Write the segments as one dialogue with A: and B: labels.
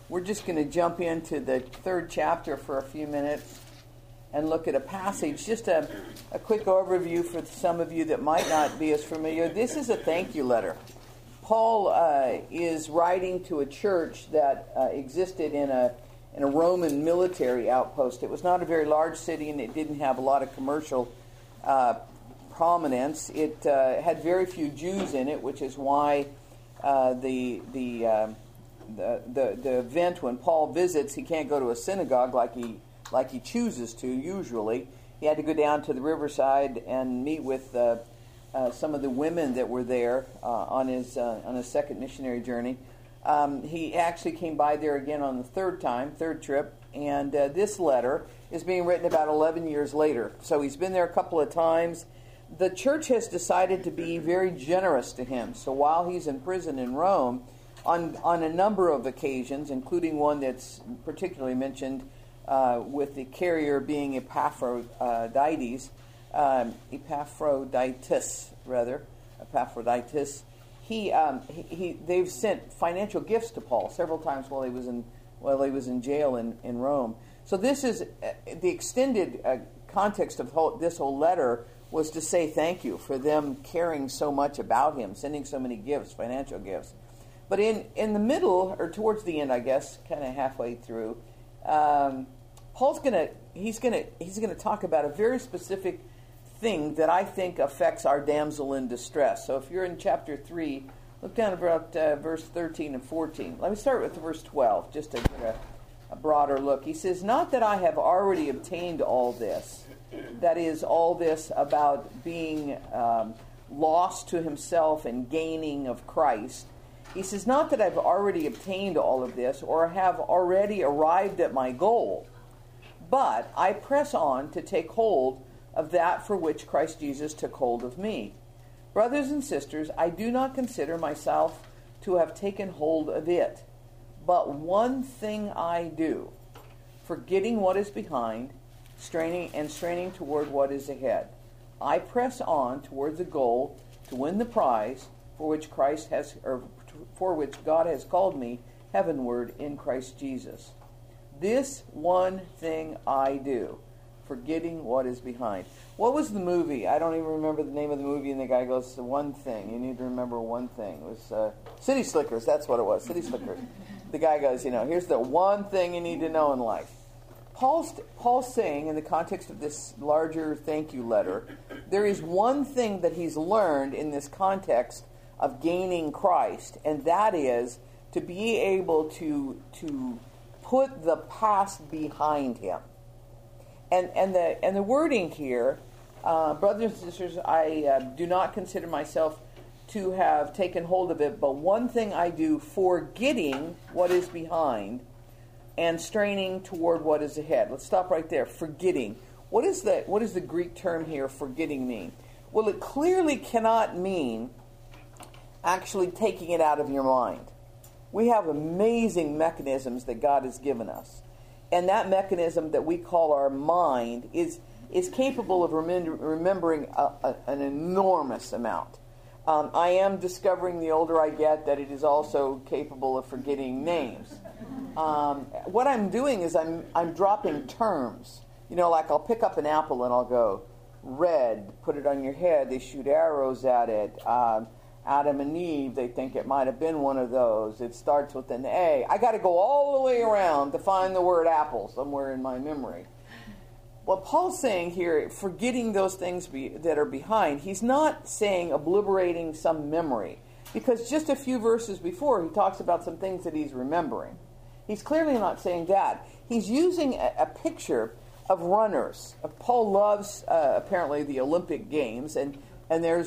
A: We're just going to jump into the third chapter for a few minutes and look at a passage. Just a quick overview for some of you that might not be as familiar. This is a thank you letter. Paul is writing to a church that existed in a Roman military outpost. It was not a very large city, and it didn't have a lot of commercial prominence. It had very few Jews in it, which is why the event when Paul visits, he can't go to a synagogue like he chooses to usually. He had to go down to the riverside and meet with some of the women that were there on his second missionary journey. He actually came by there again on the third trip, and this letter is being written about 11 years later. So he's been there a couple of times. The church has decided to be very generous to him. So while he's in prison in Rome, on a number of occasions, including one that's particularly mentioned with the carrier being Epaphroditus, they've sent financial gifts to Paul several times while he was in jail in Rome. So this is the extended context of this whole letter was to say thank you for them caring so much about him, sending so many gifts, financial gifts. But in the middle, or towards the end, I guess, kind of halfway through, Paul's gonna talk about a very specific thing that I think affects our damsel in distress. So if you're in chapter 3, look down about verse 13 and 14. Let me start with verse 12, just to get a broader look. He says, "Not that I have already obtained all this," that is, all this about being lost to himself and gaining of Christ. He says, "Not that I've already obtained all of this or have already arrived at my goal, but I press on to take hold of that for which Christ Jesus took hold of me. Brothers and sisters, I do not consider myself to have taken hold of it, but one thing I do, forgetting what is behind, straining toward what is ahead. I press on toward the goal to win the prize for which God has called me heavenward in Christ Jesus. This one thing I do, forgetting what is behind." What was the movie? I don't even remember the name of the movie, and the guy goes, "One thing. You need to remember one thing." It was City Slickers. That's what it was, City Slickers. The guy goes, here's the one thing you need to know in life. Paul's saying, in the context of this larger thank you letter, there is one thing that he's learned in this context of gaining Christ, and that is to be able to put the past behind him. And the wording here, brothers and sisters, I do not consider myself to have taken hold of it, but one thing I do, forgetting what is behind and straining toward what is ahead. Let's stop right there. Forgetting. What is the Greek term here, forgetting, mean? Well, it clearly cannot mean actually taking it out of your mind. We have amazing mechanisms that God has given us. And that mechanism that we call our mind is capable of remembering an enormous amount. I am discovering the older I get that it is also capable of forgetting names. What I'm doing is I'm dropping terms. Like I'll pick up an apple and I'll go, red, put it on your head, they shoot arrows at it. Adam and Eve, they think it might have been one of those. It starts with an A. I got to go all the way around to find the word apple somewhere in my memory. What Paul's saying here, forgetting those things that are behind, he's not saying obliterating some memory. Because just a few verses before, he talks about some things that he's remembering. He's clearly not saying that. He's using a picture of runners. Paul loves, apparently, the Olympic Games, and there's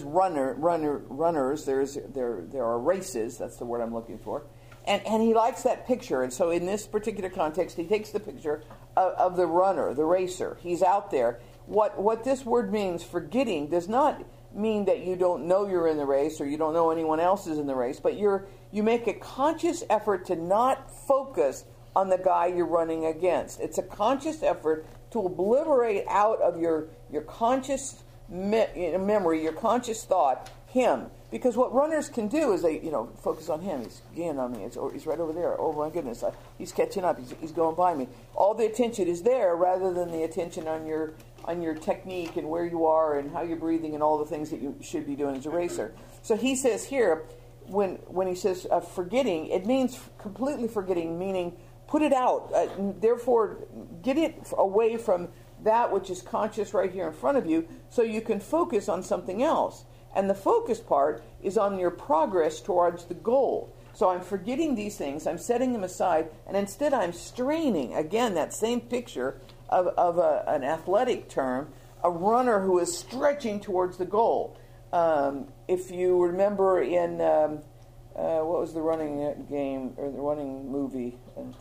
A: runners. There are races. That's the word I'm looking for, and he likes that picture. And so, in this particular context, he takes the picture of the runner, the racer. He's out there. What this word means, forgetting, does not mean that you don't know you're in the race or you don't know anyone else is in the race, but you make a conscious effort to not focus on the guy you're running against. It's a conscious effort to obliterate out of your conscious memory, your conscious thought, him. Because what runners can do is they, focus on him. He's getting on me. He's right over there. Oh my goodness, he's catching up. He's going by me. All the attention is there rather than the attention on your technique and where you are and how you're breathing and all the things that you should be doing as a racer. So he says here, when he says forgetting, it means completely forgetting, meaning put it out. Therefore, get it away from that which is conscious right here in front of you so you can focus on something else. And the focus part is on your progress towards the goal. So I'm forgetting these things, I'm setting them aside, and instead I'm straining. Again, that same picture of an athletic term, a runner who is stretching towards the goal. If you remember in, what was the running game, or the running movie?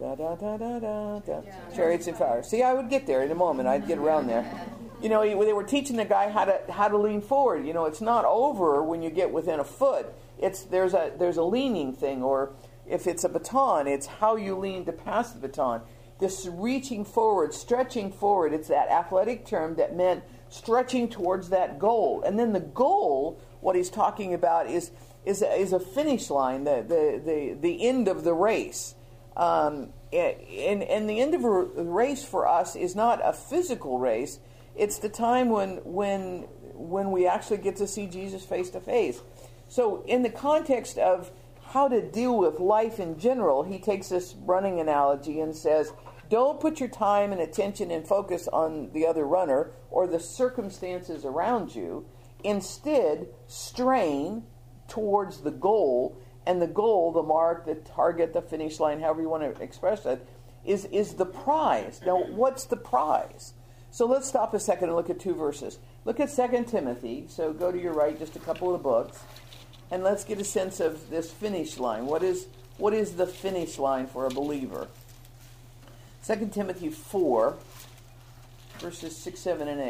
A: Chariots and Fire. See, I would get there in a moment. I'd get around there. They were teaching the guy how to lean forward. It's not over when you get within a foot. There's a leaning thing, or if it's a baton, it's how you lean to pass the baton. This reaching forward, stretching forward, it's that athletic term that meant stretching towards that goal. And then the goal, what he's talking about is a finish line, the end of the race. And the end of a race for us is not a physical race. It's the time when we actually get to see Jesus face to face. So in the context of how to deal with life in general, he takes this running analogy and says, don't put your time and attention and focus on the other runner or the circumstances around you. Instead, strain towards the goal, and the goal, the mark, the target, the finish line, however you want to express it, is the prize. Now, what's the prize? So let's stop a second and look at two verses. Look at 2 Timothy. So go to your right, just a couple of the books, and let's get a sense of this finish line. What is the finish line for a believer? 2 Timothy 4, verses 6, 7, and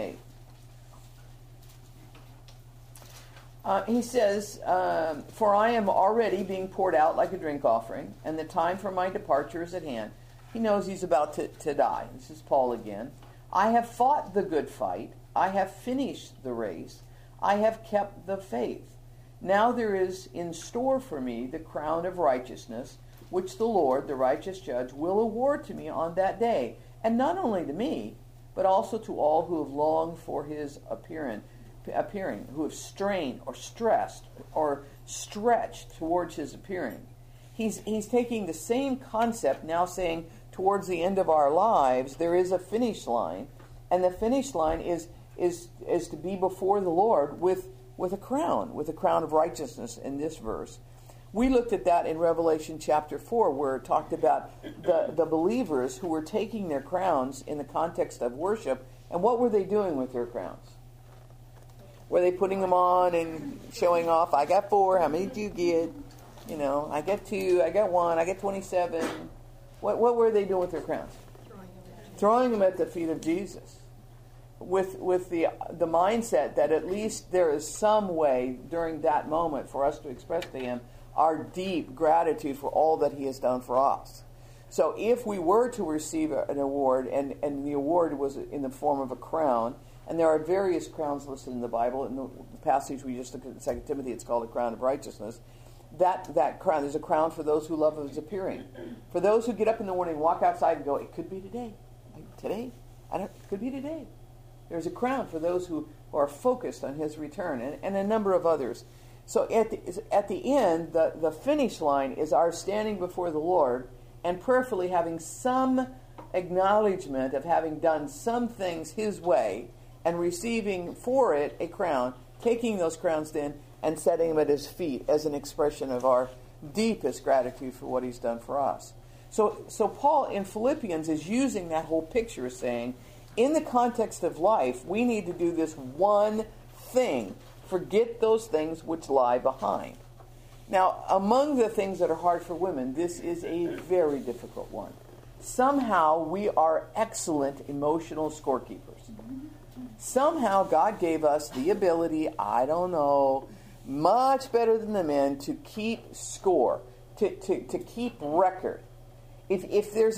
A: 8. He says, for I am already being poured out like a drink offering, and the time for my departure is at hand. He knows he's about to die. This is Paul again. I have fought the good fight. I have finished the race. I have kept the faith. Now there is in store for me the crown of righteousness, which the Lord, the righteous judge, will award to me on that day. And not only to me, but also to all who have longed for his appearing, who have strained or stressed or stretched towards his appearing. He's taking the same concept, now saying towards the end of our lives there is a finish line, and the finish line is to be before the Lord with a crown of righteousness in this verse. We looked at that in Revelation chapter 4, where it talked about the believers who were taking their crowns in the context of worship, and what were they doing with their crowns? Were they putting them on and showing off? I got 4. How many do you get? I got 2. I got 1. I got 27. What were they doing with their crowns? Throwing them at the feet of Jesus, with the mindset that at least there is some way during that moment for us to express to him our deep gratitude for all that he has done for us. So if we were to receive an award, and the award was in the form of a crown, and there are various crowns listed in the Bible. In the passage we just looked at in 2 Timothy, it's called a crown of righteousness. That crown, there's a crown for those who love his appearing. For those who get up in the morning, walk outside and go, it could be today. Today? It could be today. There's a crown for those who are focused on his return, and a number of others. So at the end, the finish line is our standing before the Lord and prayerfully having some acknowledgement of having done some things his way and receiving for it a crown, taking those crowns then and setting them at his feet as an expression of our deepest gratitude for what he's done for us. So Paul in Philippians is using that whole picture, saying, in the context of life, we need to do this one thing. Forget those things which lie behind. Now, among the things that are hard for women, this is a very difficult one. Somehow we are excellent emotional scorekeepers. Somehow God gave us the ability, I don't know, much better than the men, to keep score, to keep record. If there's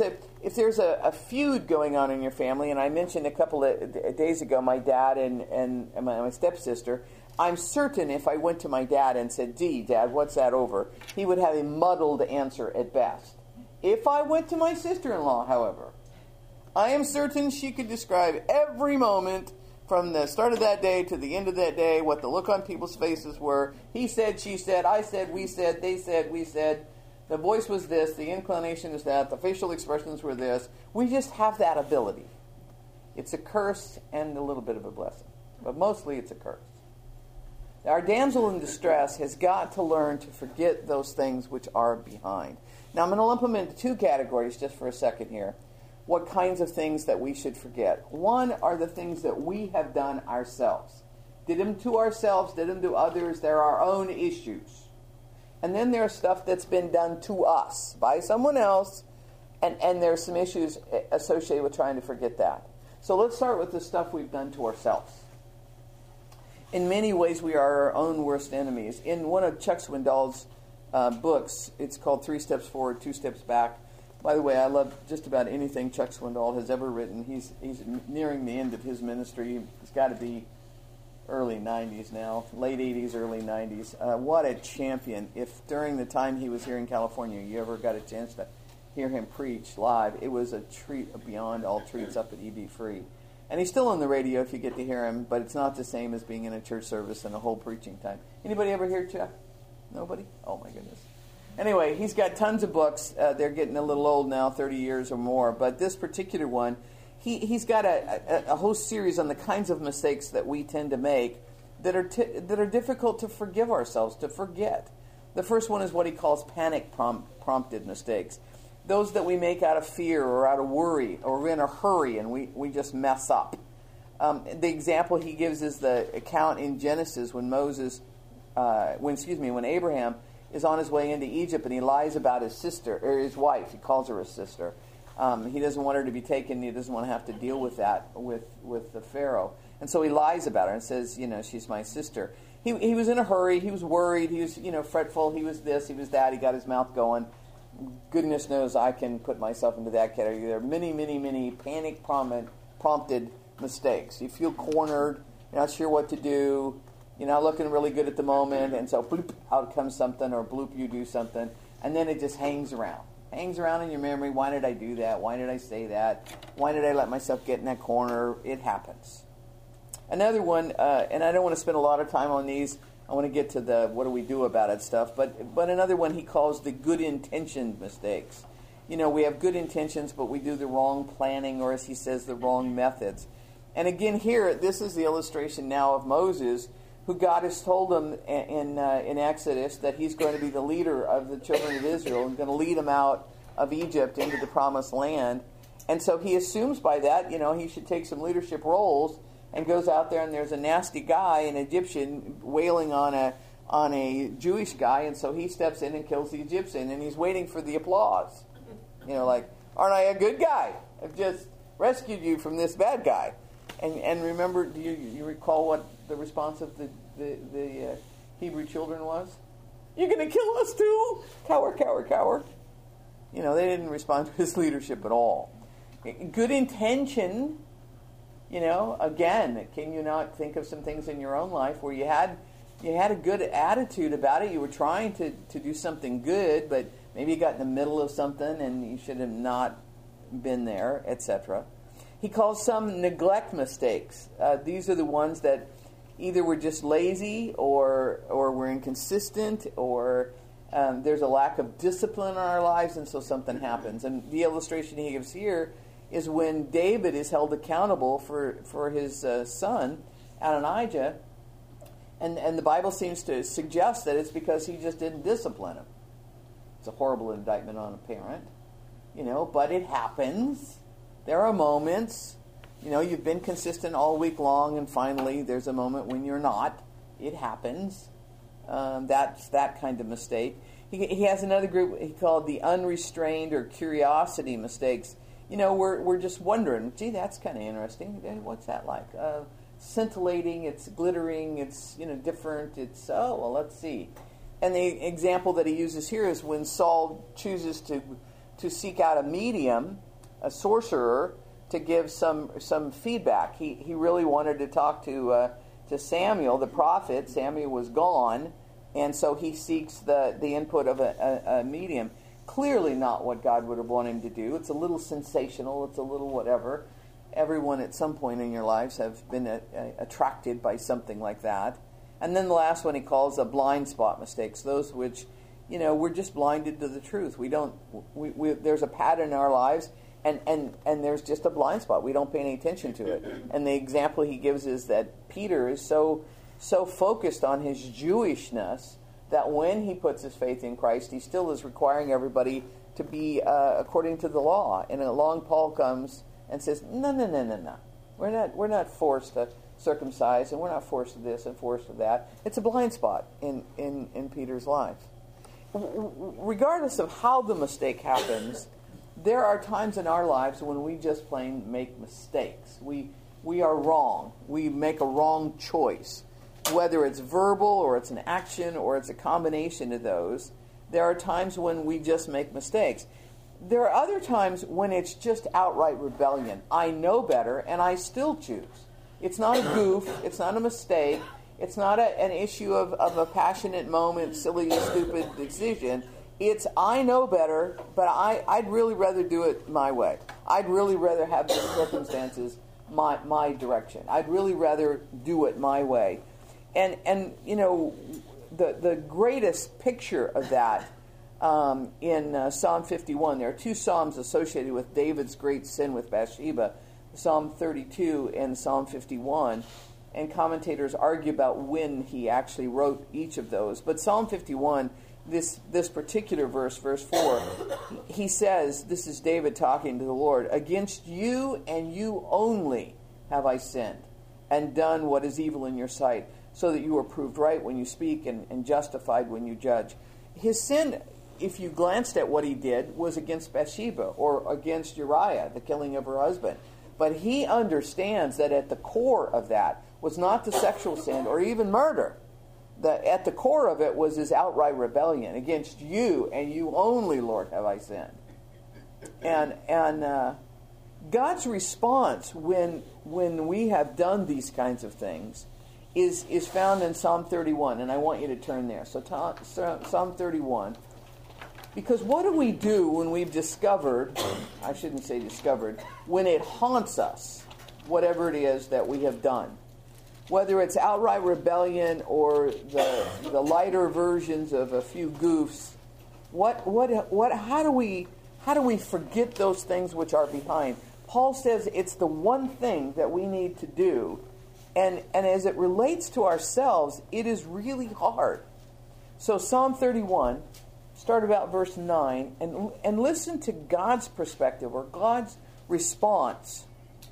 A: a feud going on in your family, and I mentioned a couple of days ago my dad and my stepsister, I'm certain if I went to my dad and said, "Gee, Dad, what's that over?" he would have a muddled answer at best. If I went to my sister-in-law, however, I am certain she could describe every moment from the start of that day to the end of that day, what the look on people's faces were. He said, she said, I said, we said, they said, we said. The voice was this, the inclination is that, the facial expressions were this. We just have that ability. It's a curse and a little bit of a blessing, but mostly it's a curse. Our damsel in distress has got to learn to forget those things which are behind. Now I'm going to lump them into two categories just for a second here. What kinds of things that we should forget? One are the things that we have done ourselves. Did them to ourselves, did them to others. They're our own issues. And then there's stuff that's been done to us by someone else, and there's some issues associated with trying to forget that. So let's start with the stuff we've done to ourselves. In many ways, we are our own worst enemies. In one of Chuck Swindoll's books, it's called 3 Steps Forward, 2 Steps Back. By the way, I love just about anything Chuck Swindoll has ever written. He's nearing the end of his ministry. He's got to be early 90s now, late 80s, early 90s. What a champion. If during the time he was here in California, you ever got a chance to hear him preach live, it was a treat beyond all treats up at EB Free. And he's still on the radio if you get to hear him, but it's not the same as being in a church service and a whole preaching time. Anybody ever hear Chuck? Nobody? Oh, my goodness. Anyway, he's got tons of books. They're getting a little old now, 30 years or more. But this particular one, he's got a whole series on the kinds of mistakes that we tend to make that are difficult to forgive ourselves, to forget. The first one is what he calls panic-prompted mistakes. Those that we make out of fear or out of worry, or we're in a hurry and we just mess up. The example he gives is the account in Genesis when when Abraham is on his way into Egypt and he lies about his sister, or his wife. He calls her his sister. He doesn't want her to be taken. He doesn't want to have to deal with that with the Pharaoh. And so he lies about her and says, she's my sister. He was in a hurry. He was worried. He was, fretful. He was this. He was that. He got his mouth going. Goodness knows I can put myself into that category. There are many, many, many panic-prompted mistakes. You feel cornered. You're not sure what to do. You're not looking really good at the moment, and so bloop, out comes something, or bloop, you do something, and then it just hangs around. Hangs around in your memory. Why did I do that? Why did I say that? Why did I let myself get in that corner? It happens. Another one, and I don't want to spend a lot of time on these. I want to get to the what do we do about it stuff, but another one he calls the good-intentioned mistakes. We have good intentions, but we do the wrong planning, or as he says, the wrong methods. And again here, this is the illustration now of Moses, who God has told him in Exodus that he's going to be the leader of the children of Israel and going to lead them out of Egypt into the promised land. And so he assumes by that, he should take some leadership roles, and goes out there and there's a nasty guy, an Egyptian, wailing on a Jewish guy, and so he steps in and kills the Egyptian, and he's waiting for the applause. Like, aren't I a good guy? I've just rescued you from this bad guy. And remember, do you recall what the response of the Hebrew children was? You're going to kill us too? Cower, cower, cower. They didn't respond to his leadership at all. Good intention, again, can you not think of some things in your own life where you had a good attitude about it? You were trying to do something good, but maybe you got in the middle of something and you should have not been there, etc. He calls some neglect mistakes. These are the ones that either we're just lazy or we're inconsistent or there's a lack of discipline in our lives, and so something happens. And the illustration he gives here is when David is held accountable for his son, Adonijah, and the Bible seems to suggest that it's because he just didn't discipline him. It's a horrible indictment on a parent, but it happens. There are moments, you've been consistent all week long, and finally there's a moment when you're not. It happens. That's that kind of mistake. He has another group he called the unrestrained or curiosity mistakes. We're just wondering, gee, that's kind of interesting. What's that like? Scintillating, it's glittering, it's different. It's let's see. And the example that he uses here is when Saul chooses to seek out a medium, a sorcerer, to give some feedback. He really wanted to talk to to Samuel, the prophet. Samuel was gone, and so he seeks the input of a medium. Clearly not what God would have wanted him to do. It's a little sensational. It's a little whatever. Everyone at some point in your lives have been attracted by something like that. And then the last one he calls a blind spot mistakes, those which, we're just blinded to the truth. There's a pattern in our lives, and there's just a blind spot. We don't pay any attention to it. And the example he gives is that Peter is so focused on his Jewishness that when he puts his faith in Christ, he still is requiring everybody to be according to the law. And along Paul comes and says, no. We're not forced to circumcise, and we're not forced to this and forced to that. It's a blind spot in Peter's life. Regardless of how the mistake happens, there are times in our lives when we just plain make mistakes. We are wrong. We make a wrong choice. Whether it's verbal or it's an action or it's a combination of those, there are times when we just make mistakes. There are other times when it's just outright rebellion. I know better, and I still choose. It's not a goof. It's not a mistake. It's not an issue of a passionate moment, silly, stupid decision. It's, I know better, but I'd really rather do it my way. I'd really rather have the circumstances my direction. I'd really rather do it my way. And the greatest picture of that in Psalm 51, there are two psalms associated with David's great sin with Bathsheba, Psalm 32 and Psalm 51, and commentators argue about when he actually wrote each of those. But Psalm 51, this particular verse 4, he says, this is David talking to the Lord, "Against you and you only have I sinned, and done what is evil in your sight, so that you are proved right when you speak and justified when you judge." His sin, if you glanced at what he did, was against Bathsheba or against Uriah, the killing of her husband. But he understands that at the core of that was not the sexual sin or even murder. At the core of it was his outright rebellion. Against you and you only, Lord, have I sinned. And God's response when we have done these kinds of things is found in Psalm 31, and I want you to turn there. So Psalm 31. Because what do we do when we've discovered, I shouldn't say discovered, when it haunts us, whatever it is that we have done? Whether it's outright rebellion or the lighter versions of a few goofs, how do we forget those things which are behind? Paul says it's the one thing that we need to do, and as it relates to ourselves, it is really hard. So Psalm 31, start about verse 9, and listen to God's perspective or God's response.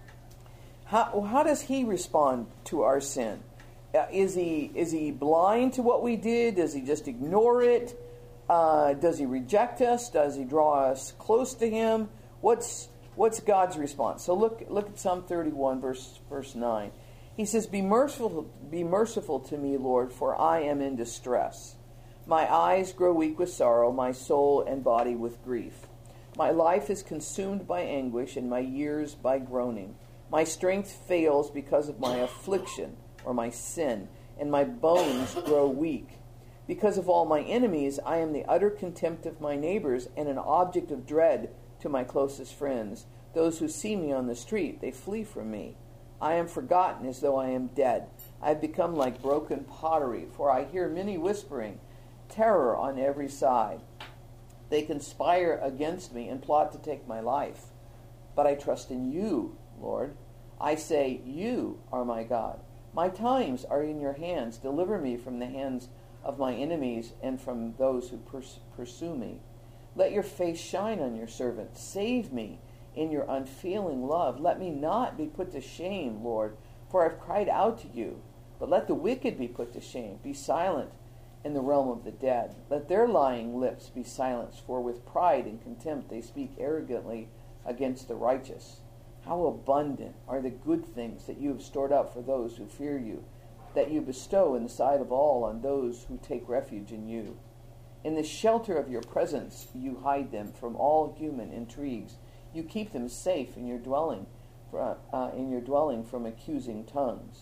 A: How does he respond to our sin? Is he blind to what we did? Does he just ignore it? Does he reject us? Does he draw us close to him? What's God's response? So look at Psalm 31, verse 9. He says, Be merciful to me, Lord, for I am in distress. My eyes grow weak with sorrow, my soul and body with grief. My life is consumed by anguish, and my years by groaning. My strength fails because of my affliction, or my sin, and my bones grow weak. Because of all my enemies, I am the utter contempt of my neighbors, and an object of dread to my closest friends. Those who see me on the street, they flee from me. I am forgotten as though I am dead. I have become like broken pottery, for I hear many whispering, terror on every side. They conspire against me and plot to take my life. But I trust in you, Lord. I say, you are my God. My times are in your hands. Deliver me from the hands of my enemies and from those who pursue me. Let your face shine on your servant. Save me in your unfailing love. Let me not be put to shame, Lord, for I've cried out to you. But let the wicked be put to shame. Be silent in the realm of the dead. Let their lying lips be silenced, for with pride and contempt they speak arrogantly against the righteous. How abundant are the good things that you have stored up for those who fear you, that you bestow in the sight of all on those who take refuge in you. In the shelter of your presence you hide them from all human intrigues. You keep them safe in your dwelling from accusing tongues.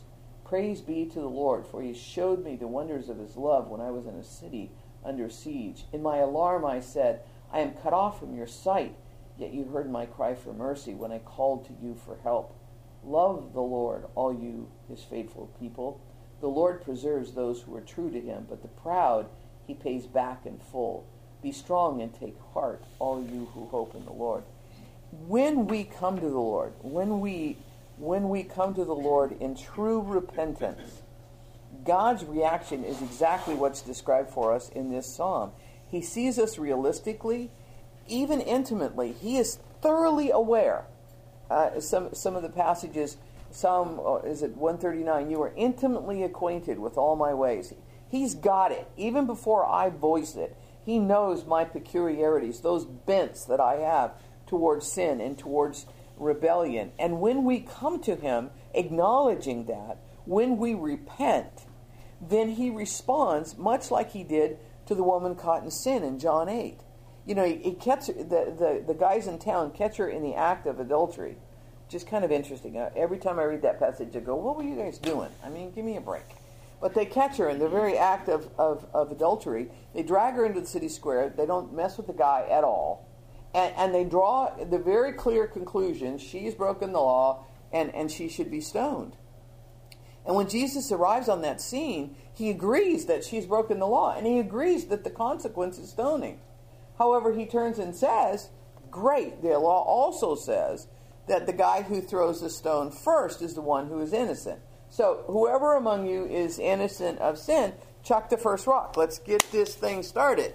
A: Praise be to the Lord, for he showed me the wonders of his love when I was in a city under siege. In my alarm I said, I am cut off from your sight, yet you heard my cry for mercy when I called to you for help. Love the Lord, all you, his faithful people. The Lord preserves those who are true to him, but the proud he pays back in full. Be strong and take heart, all you who hope in the Lord. When we come to the Lord, when we come to the Lord in true repentance, God's reaction is exactly what's described for us in this psalm. He sees us realistically, even intimately. He is thoroughly aware. Some of the passages, is it 139? You are intimately acquainted with all my ways. He's got it. Even before I voice it, he knows my peculiarities, those bents that I have towards sin and towards rebellion. And when we come to him acknowledging that, when we repent, then he responds much like he did to the woman caught in sin in John 8. You know, he catch the guys in town catch her in the act of adultery. Just kind of interesting. Every time I read that passage, I go, what were you guys doing? I mean, give me a break. But they catch her in the very act of adultery. They drag her into the city square. They don't mess with the guy at all. And they draw the very clear conclusion, she's broken the law and she should be stoned. And when Jesus arrives on that scene, he agrees that she's broken the law, and he agrees that the consequence is stoning. However, he turns and says, great, the law also says that the guy who throws the stone first is the one who is innocent. So whoever among you is innocent of sin, chuck the first rock. Let's get this thing started.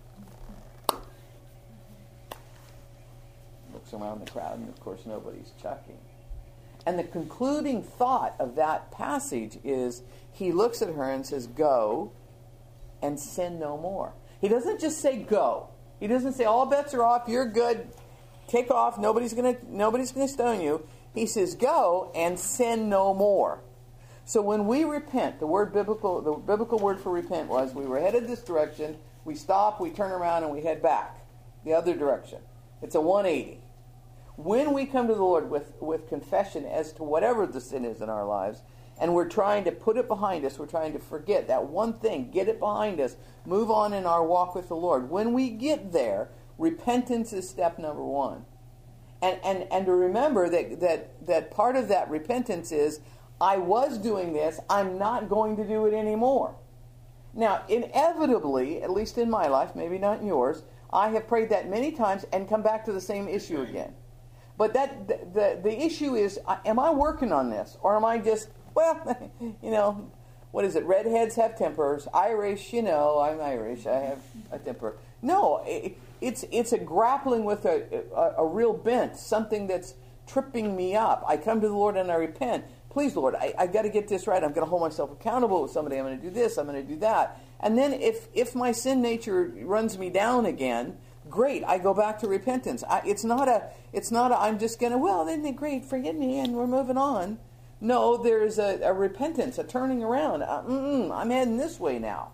A: Looks around the crowd, and of course nobody's chucking. And the concluding thought of that passage is, he looks at her and says, go and sin no more. He doesn't just say go. He doesn't say all bets are off, you're good, take off, nobody's gonna stone you. He says go and sin no more. So when we repent, the biblical word for repent was we were headed this direction, we stop, we turn around, and we head back the other direction. It's a 180. When we come to the Lord with confession as to whatever the sin is in our lives, and we're trying to put it behind us, we're trying to forget that one thing, get it behind us, move on in our walk with the Lord. When we get there, repentance is step number one. And to remember that part of that repentance is, I was doing this, I'm not going to do it anymore. Now, inevitably, at least in my life, maybe not in yours, I have prayed that many times and come back to the same issue again. But the issue is, am I working on this? Or am I just, well, you know, what is it? Redheads have tempers. Irish, you know, I'm Irish. I have a temper. No, it's a grappling with a real bent, something that's tripping me up. I come to the Lord and I repent. Please, Lord, I got to get this right. I'm going to hold myself accountable with somebody. I'm going to do this. I'm going to do that. And then if my sin nature runs me down again, great, I go back to repentance. It's not a I'm just going to, well, then great, forgive me, and we're moving on. No, there's a repentance, a turning around. I'm heading this way now.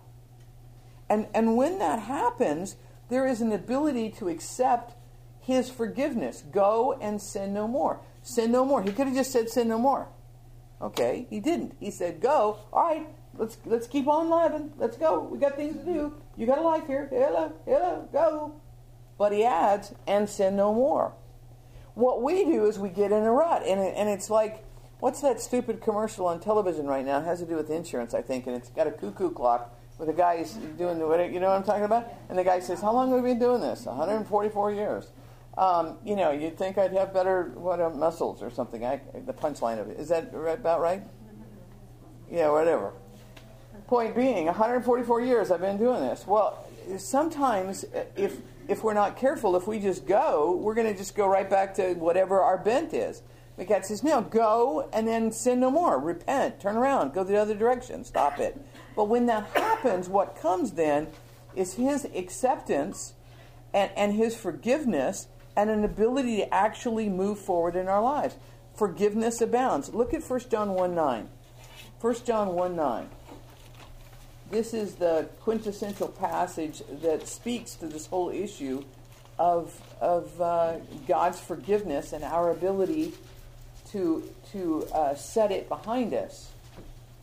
A: And when that happens, there is an ability to accept his forgiveness. Go and sin no more. Sin no more. He could have just said sin no more. Okay, he didn't. He said, go. All right, let's keep on living. Let's go. We got things to do. You got a life here. Hello, go. But he adds, and sin no more. What we do is we get in a rut. And it's like, what's that stupid commercial on television right now? It has to do with insurance, I think. And it's got a cuckoo clock with a guy who's doing you know what I'm talking about? And the guy says, how long have we been doing this? 144 years. You know, you'd think I'd have better muscles or something. The punchline of it. Is that about right? Yeah, whatever. Point being, 144 years I've been doing this. Well, sometimes if we're not careful, if we just go, we're going to just go right back to whatever our bent is. The God says, no, go and then sin no more. Repent, turn around, go the other direction, stop it. But when that happens, what comes then is his acceptance and his forgiveness and an ability to actually move forward in our lives. Forgiveness abounds. Look at 1 John 1:9. 1 John 1:9. This is the quintessential passage that speaks to this whole issue of God's forgiveness and our ability to set it behind us.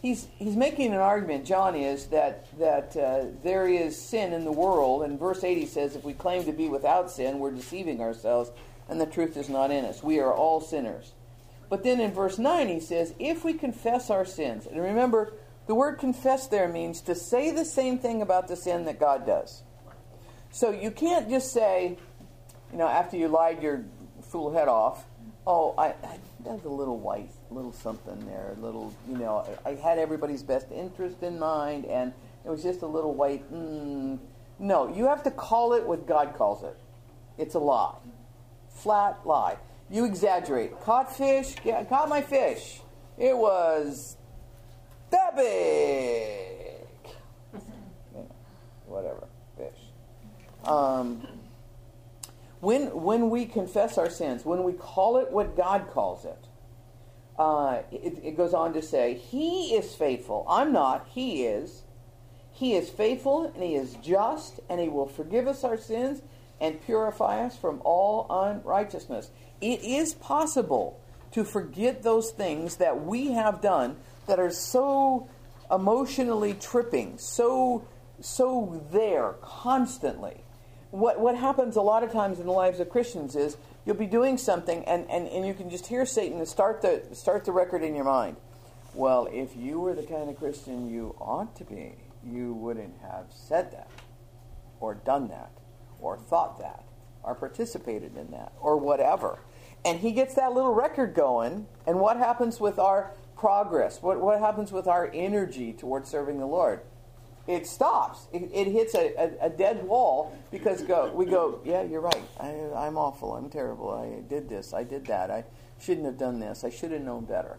A: he's making an argument, John is, that there is sin in the world. And verse 8 he says, if we claim to be without sin, we're deceiving ourselves, and the truth is not in us. We are all sinners. But then in verse 9 he says, if we confess our sins, and remember, the word confess there means to say the same thing about the sin that God does. So you can't just say, after you lied your fool head off, oh, I there's a little something there, I had everybody's best interest in mind, and it was just a little white, No, you have to call it what God calls it. It's a lie. Flat lie. You exaggerate. Caught fish? Yeah, I caught my fish. It was that big. Whatever. Fish. When we confess our sins, when we call it what God calls it, it goes on to say, He is faithful. I'm not. He is. He is faithful and He is just, and He will forgive us our sins and purify us from all unrighteousness. It is possible to forget those things that we have done that are so emotionally tripping, so there constantly. What happens a lot of times in the lives of Christians is you'll be doing something and you can just hear Satan start the record in your mind. Well, if you were the kind of Christian you ought to be, you wouldn't have said that, or done that, or thought that, or participated in that, or whatever. And he gets that little record going, and what happens with our progress? What happens with our energy towards serving the Lord? It stops. It hits a dead wall because we go, yeah, you're right. I'm awful. I'm terrible. I did this. I did that. I shouldn't have done this. I should have known better.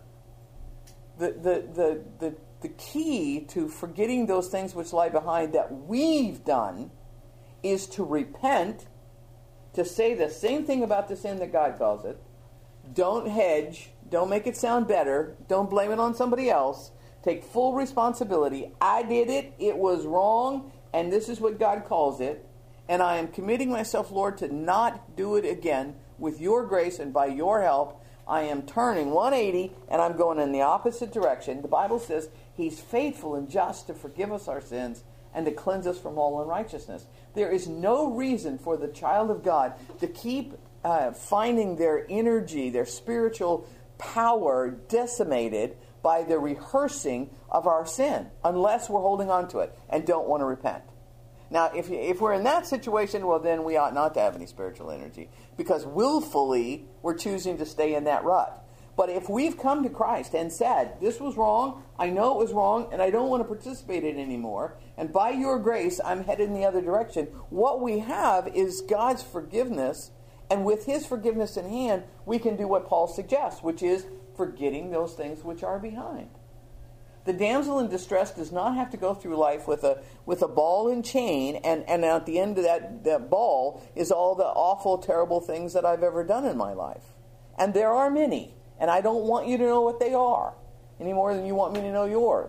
A: The key to forgetting those things which lie behind that we've done is to repent, to say the same thing about the sin that God calls it. Don't hedge. Don't make it sound better. Don't blame it on somebody else. Take full responsibility. I did it. It was wrong, and this is what God calls it. And I am committing myself, Lord, to not do it again. With your grace and by your help, I am turning 180, and I'm going in the opposite direction. The Bible says He's faithful and just to forgive us our sins and to cleanse us from all unrighteousness. There is no reason for the child of God to keep finding their energy, their spiritual power decimated by the rehearsing of our sin, unless we're holding on to it and don't want to repent. Now, if we're in that situation, well, then we ought not to have any spiritual energy, because willfully we're choosing to stay in that rut. But if we've come to Christ and said, this was wrong, I know it was wrong, and I don't want to participate in it anymore, and by your grace I'm headed in the other direction, what we have is God's forgiveness, and with His forgiveness in hand, we can do what Paul suggests, which is forgetting those things which are behind. The damsel in distress does not have to go through life with a ball and chain, and at the end of that ball is all the awful, terrible things that I've ever done in my life. And there are many, and I don't want you to know what they are any more than you want me to know yours.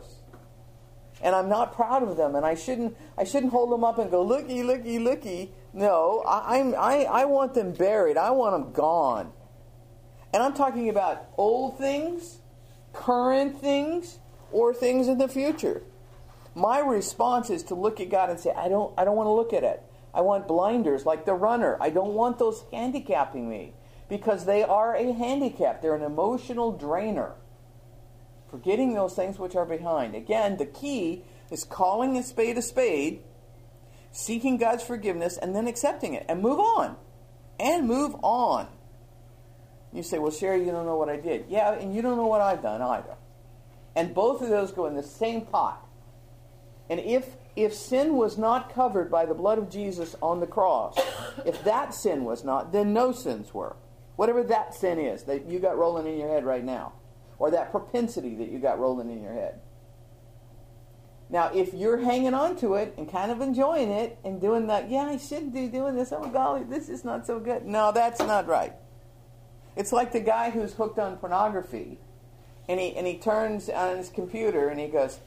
A: And I'm not proud of them, and I shouldn't hold them up and go, looky, looky, looky. No, I want them buried. I want them gone. And I'm talking about old things, current things, or things in the future. My response is to look at God and say, I don't want to look at it. I want blinders like the runner. I don't want those handicapping me, because they are a handicap. They're an emotional drainer. Forgetting those things which are behind. Again, the key is calling a spade, seeking God's forgiveness, and then accepting it, and move on. And move on. You say, well, Sherry, you don't know what I did. Yeah, and you don't know what I've done either. And both of those go in the same pot. And if sin was not covered by the blood of Jesus on the cross, if that sin was not, then no sins were. Whatever that sin is that you got rolling in your head right now, or that propensity that you got rolling in your head. Now, if you're hanging on to it and kind of enjoying it and doing that, yeah, I shouldn't be doing this. Oh, golly, this is not so good. No, that's not right. It's like the guy who's hooked on pornography, and he turns on his computer and he goes,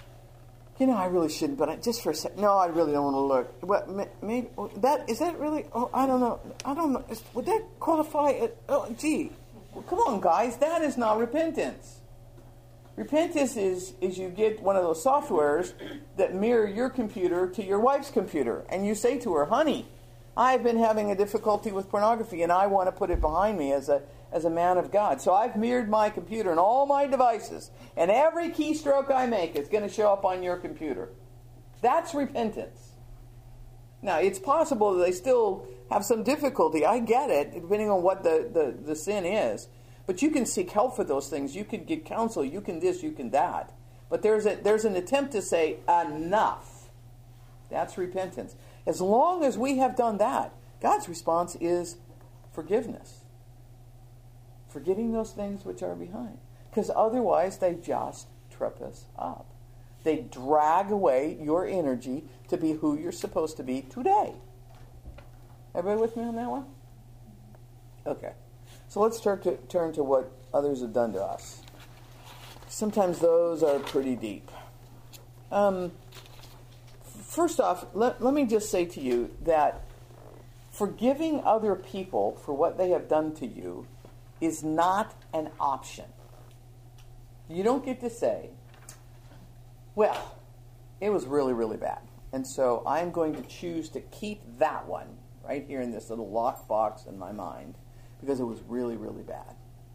A: I really shouldn't, but just for a second. No, I really don't want to look. What? Maybe is that really? Oh, I don't know. Would that qualify? Oh, gee, well, come on, guys, that is not repentance. Repentance is you get one of those softwares that mirror your computer to your wife's computer. And you say to her, honey, I've been having a difficulty with pornography and I want to put it behind me as a man of God. So I've mirrored my computer and all my devices. And every keystroke I make is going to show up on your computer. That's repentance. Now, it's possible that they still have some difficulty. I get it, depending on what the sin is. But you can seek help for those things. You can get counsel. You can this, you can that. But there's an attempt to say, enough. That's repentance. As long as we have done that, God's response is forgiveness. Forgetting those things which are behind. Because otherwise they just trip us up. They drag away your energy to be who you're supposed to be today. Everybody with me on that one? Okay. So let's turn to what others have done to us. Sometimes those are pretty deep. First off, let me just say to you that forgiving other people for what they have done to you is not an option. You don't get to say, well, it was really, really bad. And so I'm going to choose to keep that one right here in this little locked box in my mind because it was really, really bad.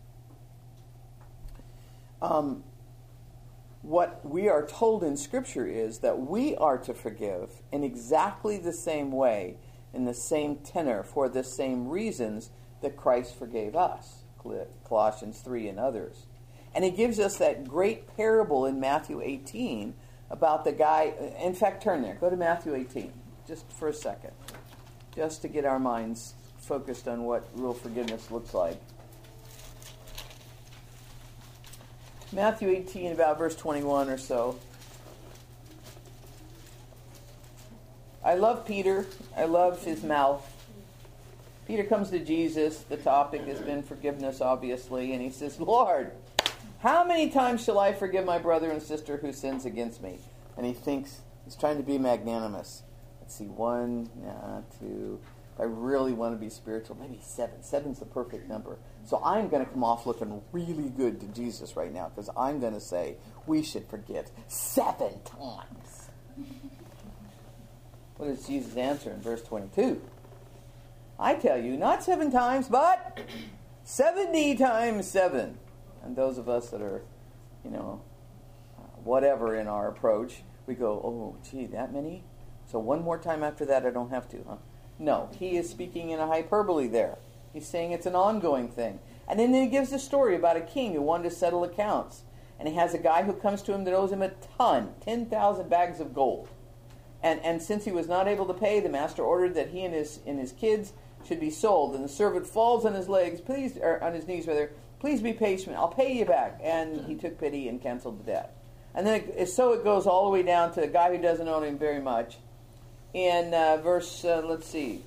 A: What we are told in Scripture is that we are to forgive in exactly the same way, in the same tenor, for the same reasons that Christ forgave us. Colossians 3 and others. And he gives us that great parable in Matthew 18 about the guy. In fact, turn there. Go to Matthew 18 just for a second, just to get our minds focused on what real forgiveness looks like. Matthew 18, about verse 21 or so. I love Peter. I love his mouth. Peter comes to Jesus. The topic has been forgiveness, obviously. And he says, Lord, how many times shall I forgive my brother and sister who sins against me? And he thinks, he's trying to be magnanimous. Let's see, 1, 2. If I really want to be spiritual, maybe 7. 7's the perfect number. So I'm going to come off looking really good to Jesus right now because I'm going to say we should forgive 7 times. What does Jesus answer in verse 22? I tell you, not 7 times, but 70 times 7. And those of us that are, whatever in our approach, we go, oh, gee, that many? So one more time after that I don't have to, huh? No, he is speaking in a hyperbole there. He's saying it's an ongoing thing. And then he gives a story about a king who wanted to settle accounts. And he has a guy who comes to him that owes him a ton, 10,000 bags of gold. And since he was not able to pay, the master ordered that he and his kids should be sold. And the servant falls on his legs, on his knees rather, please be patient, I'll pay you back. And he took pity and canceled the debt. And then it goes all the way down to the guy who doesn't owe him very much. In verse, let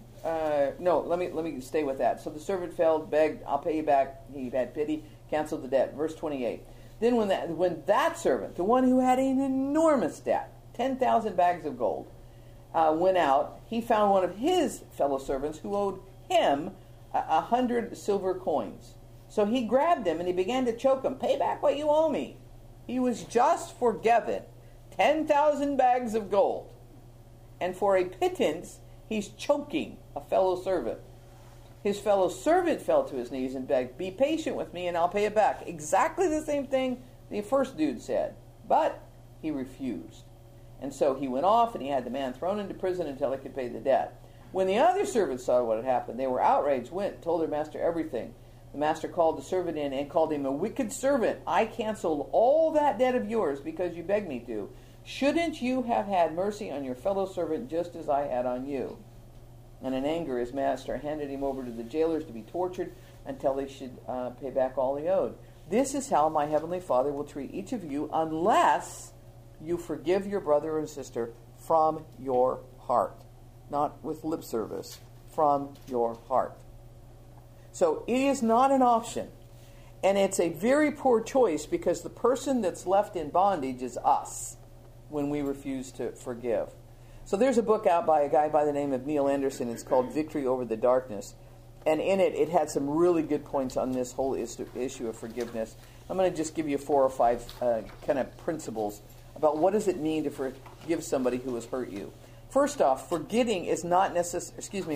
A: me stay with that. So the servant failed, begged, I'll pay you back. He had pity, canceled the debt. Verse 28. Then when that servant, the one who had an enormous debt, 10,000 bags of gold, went out, he found one of his fellow servants who owed him 100 silver coins. So he grabbed him and he began to choke him. Pay back what you owe me. He was just forgiven 10,000 bags of gold. And for a pittance, he's choking a fellow servant. His fellow servant fell to his knees and begged, be patient with me and I'll pay it back. Exactly the same thing the first dude said. But he refused. And so he went off and he had the man thrown into prison until he could pay the debt. When the other servants saw what had happened, they were outraged, went and told their master everything. The master called the servant in and called him a wicked servant. I canceled all that debt of yours because you begged me to. Shouldn't you have had mercy on your fellow servant just as I had on you? And in anger, his master handed him over to the jailers to be tortured until they should pay back all he owed. This is how my heavenly Father will treat each of you unless you forgive your brother and sister from your heart. Not with lip service, from your heart. So it is not an option. And it's a very poor choice because the person that's left in bondage is us when we refuse to forgive. So there's a book out by a guy by the name of Neil Anderson. It's called Victory Over the Darkness. And in it, it had some really good points on this whole issue of forgiveness. I'm going to just give you 4 or 5 kind of principles about what does it mean to forgive somebody who has hurt you. First off, forgiving is not necessarily